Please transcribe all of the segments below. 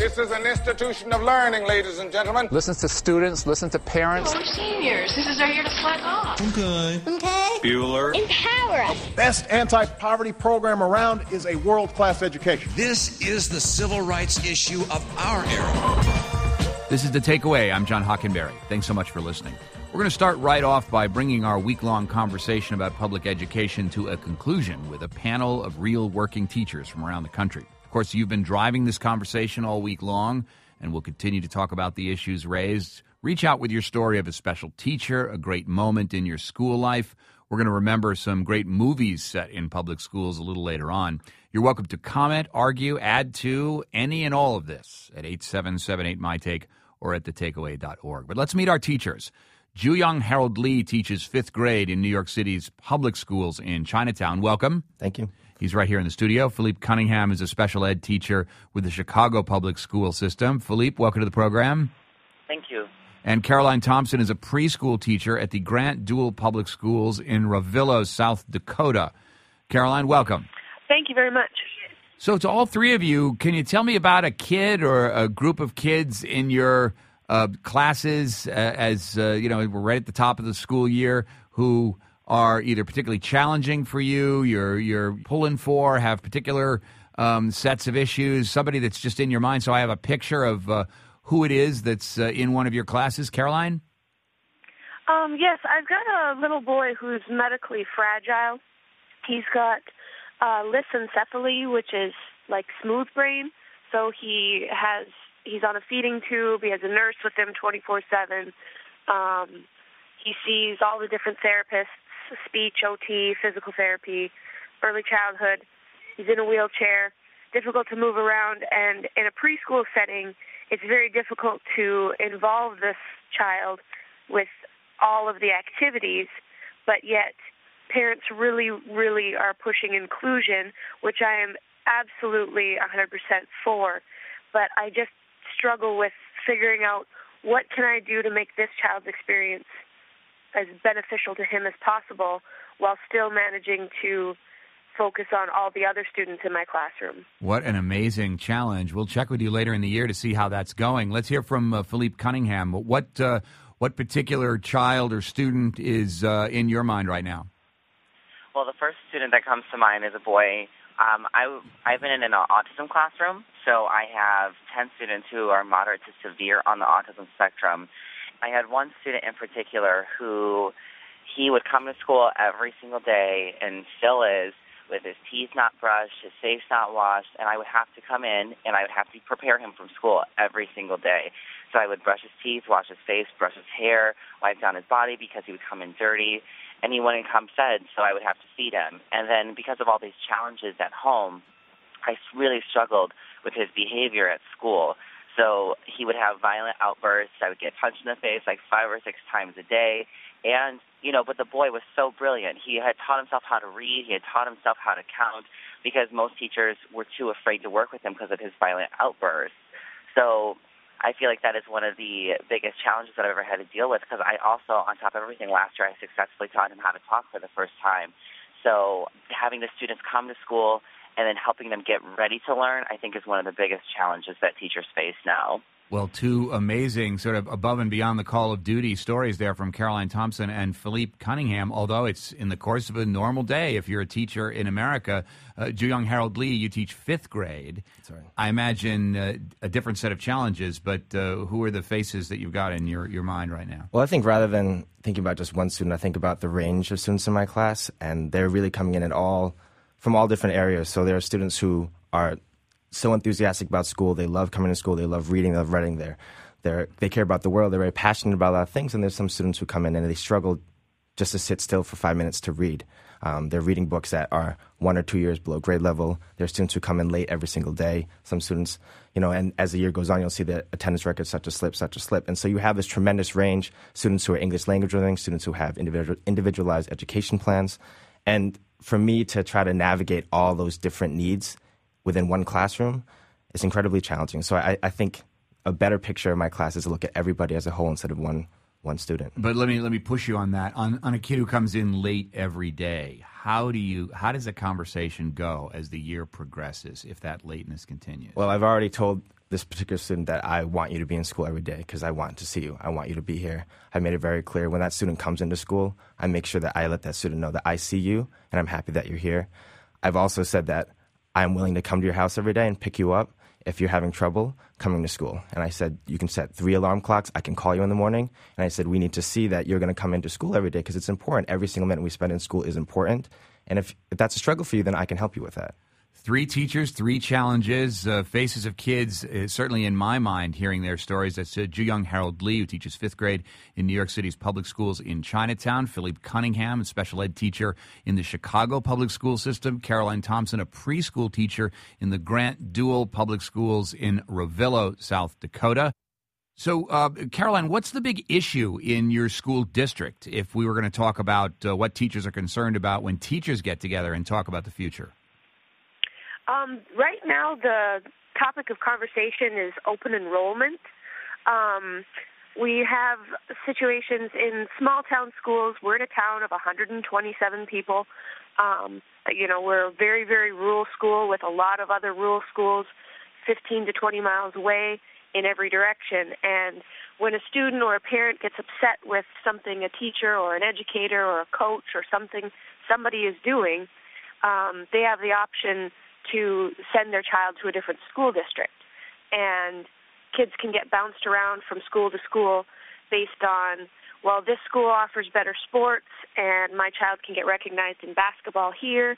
This is an institution of learning, ladies and gentlemen. Listen to students, listen to parents. We're seniors. This is our year to slack off. Okay. Bueller. Empower us. Best anti-poverty program around is a world-class education. This is the civil rights issue of our era. This is The Takeaway. I'm John Hockenberry. Thanks so much for listening. We're going to start right off by bringing our week-long conversation about public education to a conclusion with a panel of real working teachers from around the country. Of course, you've been driving this conversation all week long, and we'll continue to talk about the issues raised. Reach out with your story of a special teacher, a great moment in your school life. We're going to remember some great movies set in public schools a little later on. You're welcome to comment, argue, add to any and all of this at 877-8MyTake or at thetakeaway.org. But let's meet our teachers. Ju-Young Harold Lee teaches fifth grade in New York City's public schools in Chinatown. Welcome. Thank you. He's right here in the studio. Philippe Cunningham is a special ed teacher with the Chicago public school system. Philippe, welcome to the program. Thank you. And Caroline Thompson is a preschool teacher at the Grant Dual Public Schools in Ravillo, South Dakota. Caroline, welcome. Thank you very much. So to all three of you, can you tell me about a kid or a group of kids in your classes we're right at the top of the school year who are either particularly challenging for you, you're pulling for, have particular sets of issues, somebody that's just in your mind, so I have a picture of who it is that's in one of your classes. Caroline? Yes, I've got a little boy who's medically fragile. He's got lissencephaly, which is like smooth brain, so he's on a feeding tube, he has a nurse with him 24/7. He sees all the different therapists, speech, OT, physical therapy, early childhood. He's in a wheelchair, difficult to move around, and in a preschool setting, it's very difficult to involve this child with all of the activities, but yet parents really, really are pushing inclusion, which I am absolutely 100% for, but I just struggle with figuring out what can I do to make this child's experience as beneficial to him as possible while still managing to focus on all the other students in my classroom. What an amazing challenge. We'll check with you later in the year to see how that's going. Let's hear from Philippe Cunningham. What particular child or student is in your mind right now? Well, the first student that comes to mind is a boy. I've been in an autism classroom, so I have 10 students who are moderate to severe on the autism spectrum. I had one student in particular who he would come to school every single day and still is with his teeth not brushed, his face not washed, and I would have to come in and I would have to prepare him from school every single day. So I would brush his teeth, wash his face, brush his hair, wipe down his body because he would come in dirty, and he wouldn't come fed, so I would have to feed him. And then because of all these challenges at home, I really struggled with his behavior at school. So he would have violent outbursts. I would get punched in the face like 5 or 6 times a day. And, but the boy was so brilliant. He had taught himself how to read. He had taught himself how to count because most teachers were too afraid to work with him because of his violent outbursts. So I feel like that is one of the biggest challenges that I've ever had to deal with because I also, on top of everything, last year I successfully taught him how to talk for the first time. So having the students come to school and then helping them get ready to learn, I think is one of the biggest challenges that teachers face now. Well, two amazing sort of above and beyond the call of duty stories there from Caroline Thompson and Philippe Cunningham, although it's in the course of a normal day if you're a teacher in America. Ju-Young Harold Lee, you teach fifth grade. That's right. I imagine a different set of challenges, but who are the faces that you've got in your mind right now? Well, I think rather than thinking about just one student, I think about the range of students in my class, and they're really coming in from all different areas. So there are students who are so enthusiastic about school. They love coming to school. They love reading. They love writing. They care about the world. They're very passionate about a lot of things. And there's some students who come in and they struggle just to sit still for 5 minutes to read. They're reading books that are 1 or 2 years below grade level. There are students who come in late every single day. Some students, and as the year goes on, you'll see the attendance records such a slip. And so you have this tremendous range. Students who are English language learning, students who have individualized education plans. And for me to try to navigate all those different needs within one classroom is incredibly challenging. So I think a better picture of my class is to look at everybody as a whole instead of one student. But let me push you on that. On a kid who comes in late every day, how does the conversation go as the year progresses if that lateness continues? Well, I've already told this particular student that I want you to be in school every day because I want to see you. I want you to be here. I made it very clear when that student comes into school, I make sure that I let that student know that I see you and I'm happy that you're here. I've also said that I'm willing to come to your house every day and pick you up if you're having trouble coming to school. And I said, you can set 3 alarm clocks. I can call you in the morning. And I said, we need to see that you're going to come into school every day because it's important. Every single minute we spend in school is important. And if that's a struggle for you, then I can help you with that. 3 teachers, 3 challenges, faces of kids, certainly in my mind, hearing their stories. That's Ju-Young Harold Lee, who teaches 5th grade in New York City's public schools in Chinatown. Philippe Cunningham, a special ed teacher in the Chicago public school system. Caroline Thompson, a preschool teacher in the Grant Dual public schools in Revillo, South Dakota. So, Caroline, what's the big issue in your school district if we were going to talk about what teachers are concerned about when teachers get together and talk about the future? Right now, the topic of conversation is open enrollment. We have situations in small-town schools. We're in a town of 127 people. We're a very, very rural school with a lot of other rural schools 15 to 20 miles away in every direction. And when a student or a parent gets upset with something a teacher or an educator or a coach or something somebody is doing, they have the option to send their child to a different school district. And kids can get bounced around from school to school based on, well, this school offers better sports and my child can get recognized in basketball here.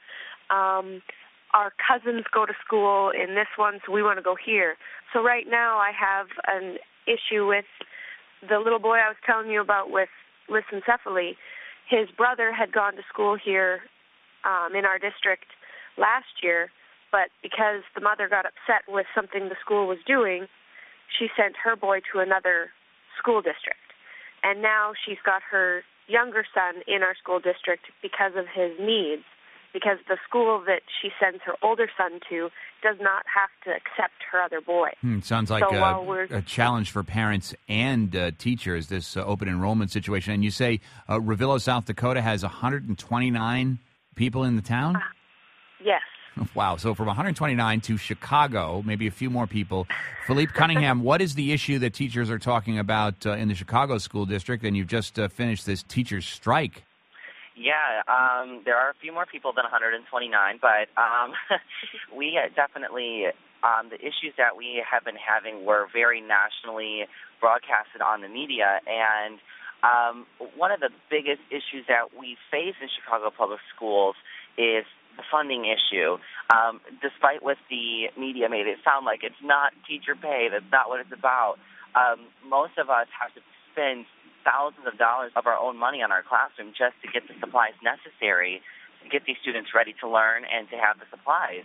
Our cousins go to school in this one, so we want to go here. So right now I have an issue with the little boy I was telling you about with lissencephaly. His brother had gone to school here in our district last year, but because the mother got upset with something the school was doing, she sent her boy to another school district. And now she's got her younger son in our school district because of his needs, because the school that she sends her older son to does not have to accept her other boy. Sounds like a challenge for parents and teachers, this open enrollment situation. And you say Revillo, South Dakota has 129 people in the town? Yes. Wow. So from 129 to Chicago, maybe a few more people. Philippe Cunningham, what is the issue that teachers are talking about in the Chicago school district? And you've just finished this teacher's strike. Yeah, there are a few more people than 129, but we definitely, the issues that we have been having were very nationally broadcasted on the media, and one of the biggest issues that we face in Chicago public schools is the funding issue. Despite what the media made it sound like, it's not teacher pay, that's not what it's about. Most of us have to spend thousands of dollars of our own money on our classroom just to get the supplies necessary to get these students ready to learn and to have the supplies.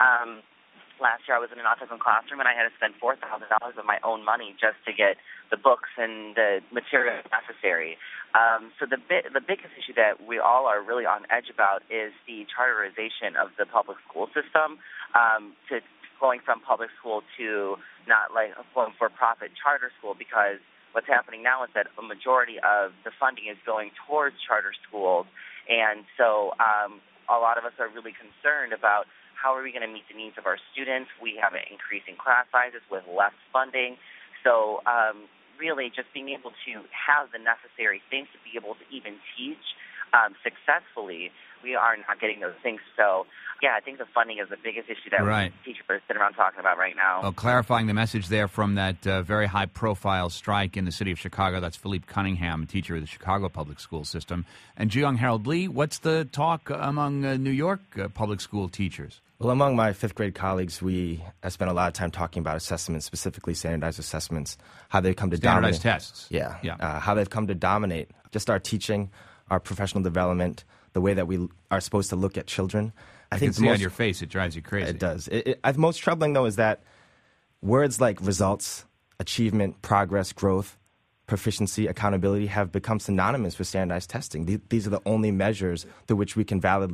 Last year I was in an autism classroom and I had to spend $4,000 of my own money just to get the books and the materials necessary. So the biggest issue that we all are really on edge about is the charterization of the public school system, to going from public school to not like a for-profit charter school, because what's happening now is that a majority of the funding is going towards charter schools, and so a lot of us are really concerned about how are we going to meet the needs of our students. We have an increasing class sizes with less funding, so really just being able to have the necessary things to be able to even teach successfully, we are not getting those things. So, yeah, I think the funding is the biggest issue that teachers are sitting around talking about right now. Well, clarifying the message there from that very high-profile strike in the city of Chicago, that's Philippe Cunningham, a teacher of the Chicago public school system. And Ju-Young Harold Lee, what's the talk among New York public school teachers? Well, among my 5th grade colleagues, we spent a lot of time talking about assessments, specifically standardized assessments, how they come to standardized tests. Yeah. How they've come to dominate just our teaching, our professional development, the way that we are supposed to look at children. I think see on your face, it drives you crazy. It does. Most troubling, though, is that words like results, achievement, progress, growth, proficiency, accountability have become synonymous with standardized testing. These are the only measures through which we can validly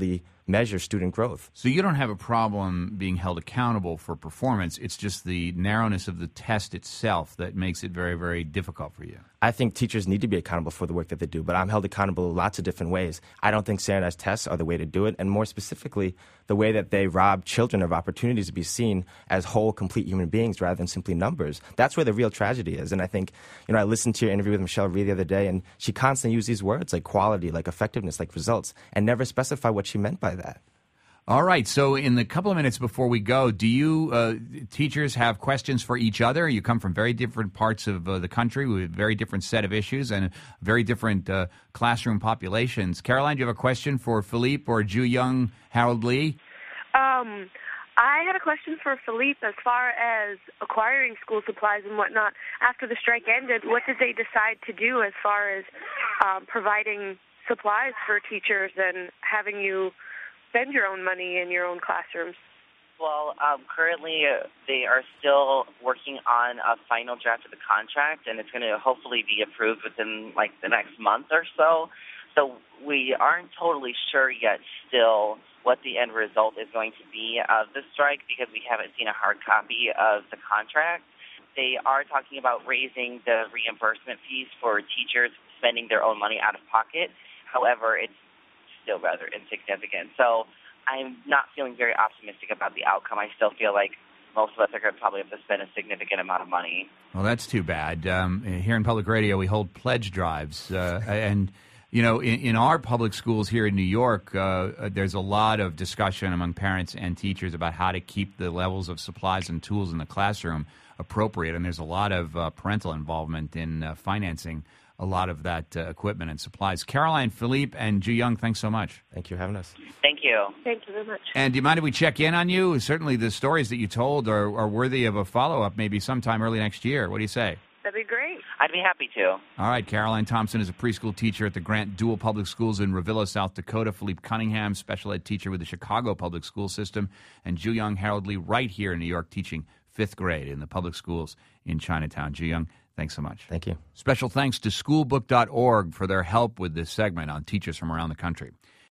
measure student growth. So you don't have a problem being held accountable for performance. It's just the narrowness of the test itself that makes it very, very difficult for you. I think teachers need to be accountable for the work that they do, but I'm held accountable in lots of different ways. I don't think standardized tests are the way to do it, and more specifically, the way that they rob children of opportunities to be seen as whole, complete human beings rather than simply numbers. That's where the real tragedy is. And I think, I listened to your interview with Michelle Rhee the other day, and she constantly used these words like quality, like effectiveness, like results, and never specify what she meant by that. All right. So in the couple of minutes before we go, do you teachers have questions for each other? You come from very different parts of the country with a very different set of issues and very different classroom populations. Caroline, do you have a question for Philippe or Ju Young, Harold Lee? I had a question for Philippe as far as acquiring school supplies and whatnot. After the strike ended, what did they decide to do as far as providing supplies for teachers and having you spend your own money in your own classrooms? Well, currently they are still working on a final draft of the contract, and it's going to hopefully be approved within the next month or so. So we aren't totally sure yet still what the end result is going to be of the strike because we haven't seen a hard copy of the contract. They are talking about raising the reimbursement fees for teachers spending their own money out of pocket. However, it's still rather insignificant. So I'm not feeling very optimistic about the outcome. I still feel like most of us are going to probably have to spend a significant amount of money. Well, that's too bad. Here in public radio, we hold pledge drives. And, in our public schools here in New York, there's a lot of discussion among parents and teachers about how to keep the levels of supplies and tools in the classroom appropriate. And there's a lot of parental involvement in financing a lot of that equipment and supplies. Caroline, Philippe, and Ju Young, thanks so much. Thank you for having us. Thank you. Thank you very much. And do you mind if we check in on you? Certainly the stories that you told are worthy of a follow-up maybe sometime early next year. What do you say? That'd be great. I'd be happy to. All right. Caroline Thompson is a preschool teacher at the Grant Dual Public Schools in Ravillo, South Dakota. Philippe Cunningham, special ed teacher with the Chicago Public School System. And Ju Young, Harold Lee, right here in New York, teaching 5th grade in the public schools in Chinatown. Ju Young, thanks so much. Thank you. Special thanks to schoolbook.org for their help with this segment on teachers from around the country.